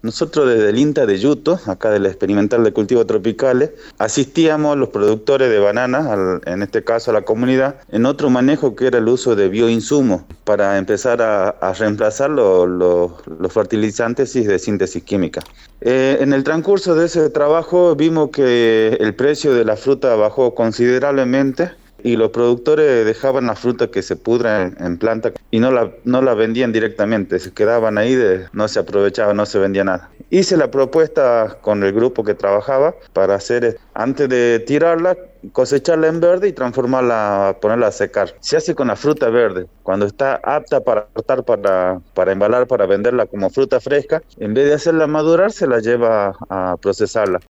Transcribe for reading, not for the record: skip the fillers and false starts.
Nosotros desde el INTA de Yuto, acá del Experimental de Cultivos Tropicales, asistíamos a los productores de bananas, en este caso a la comunidad, en otro manejo que era el uso de bioinsumos para empezar a reemplazar los fertilizantes y de síntesis química. En el transcurso de ese trabajo vimos que el precio de la fruta bajó considerablemente y los productores dejaban la fruta que se pudra en planta y no la vendían directamente, se quedaban ahí, no se aprovechaba, no se vendía nada. Hice la propuesta con el grupo que trabajaba para hacer, antes de tirarla, cosecharla en verde y transformarla, ponerla a secar. Se hace con la fruta verde. Cuando está apta para cortar, para embalar, para venderla como fruta fresca, en vez de hacerla madurar, se la lleva a procesarla.